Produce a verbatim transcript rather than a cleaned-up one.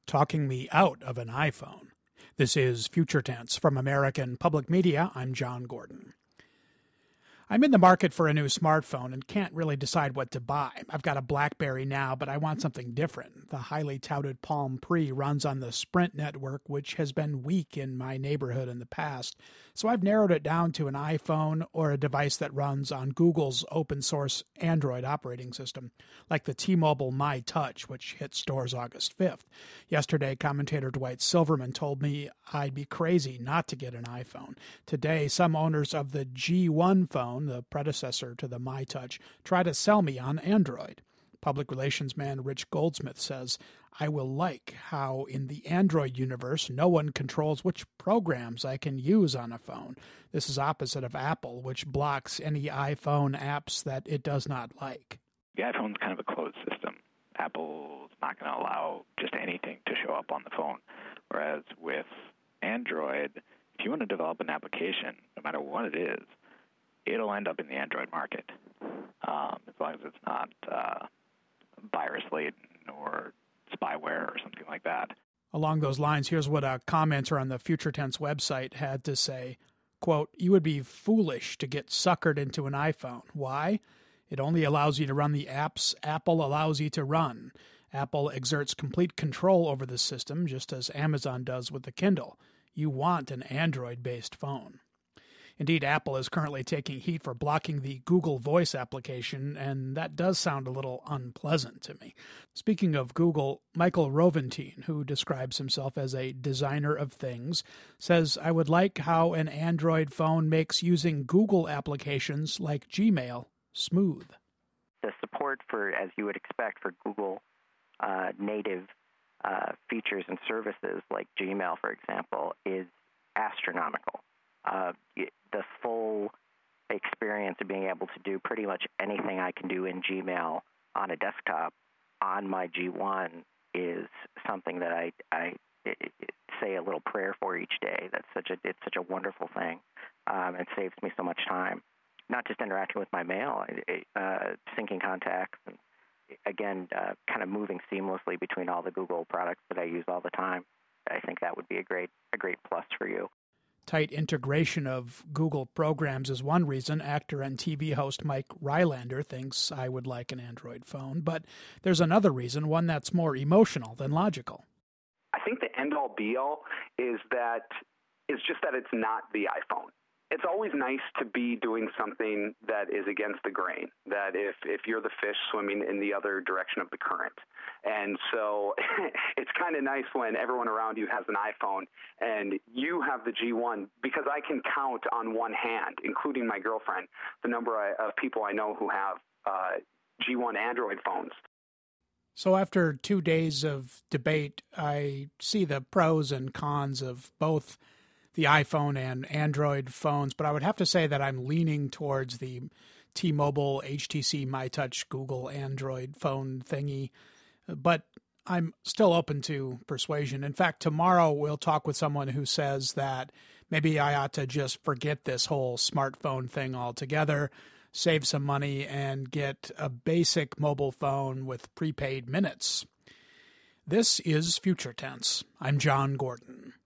talking me out of an iPhone. This is Future Tense from American Public Media. I'm John Gordon. I'm in the market for a new smartphone and can't really decide what to buy. I've got a BlackBerry now, but I want something different. The highly touted Palm Pre runs on the Sprint network, which has been weak in my neighborhood in the past. So I've narrowed it down to an iPhone or a device that runs on Google's open-source Android operating system, like the T-Mobile MyTouch, which hit stores August fifth. Yesterday, commentator Dwight Silverman told me I'd be crazy not to get an iPhone. Today, some owners of the G one phone, the predecessor to the MyTouch, try to sell me on Android. Public relations man Rich Goldsmith says, I will like how in the Android universe no one controls which programs I can use on a phone. This is opposite of Apple, which blocks any iPhone apps that it does not like. The iPhone's kind of a closed system. Apple's not going to allow just anything to show up on the phone. Whereas with Android, if you want to develop an application, no matter what it is, it'll end up in the Android market, um, as long as it's not uh, virus-laden or spyware or something like that. Along those lines, here's what a commenter on the Future Tense website had to say, quote, you would be foolish to get suckered into an iPhone. Why? It only allows you to run the apps Apple allows you to run. Apple exerts complete control over the system, just as Amazon does with the Kindle. You want an Android-based phone. Indeed, Apple is currently taking heat for blocking the Google Voice application, and that does sound a little unpleasant to me. Speaking of Google, Michael Roventine, who describes himself as a designer of things, says, I would like how an Android phone makes using Google applications like Gmail smooth. The support for, as you would expect, for Google uh, native uh, features and services like Gmail, for example, is astronomical. Uh, the full experience of being able to do pretty much anything I can do in Gmail on a desktop on my G one is something that I, I say a little prayer for each day. That's such a it's such a wonderful thing. Um, it saves me so much time, not just interacting with my mail, uh, syncing contacts, and again, uh, kind of moving seamlessly between all the Google products that I use all the time. I think that would be a great a great plus for you. Tight integration of Google programs is one reason actor and T V host Mike Rylander thinks I would like an Android phone, but there's another reason, one that's more emotional than logical. I think the end-all be-all is that is just that it's not the iPhone. It's always nice to be doing something that is against the grain, that if, if you're the fish swimming in the other direction of the current. And so it's kind of nice when everyone around you has an iPhone and you have the G one, because I can count on one hand, including my girlfriend, the number of people I know who have uh, G one Android phones. So after two days of debate, I see the pros and cons of both the iPhone and Android phones, but I would have to say that I'm leaning towards the T-Mobile, H T C, MyTouch, Google Android phone thingy, but I'm still open to persuasion. In fact, tomorrow we'll talk with someone who says that maybe I ought to just forget this whole smartphone thing altogether, save some money, and get a basic mobile phone with prepaid minutes. This is Future Tense. I'm John Gordon.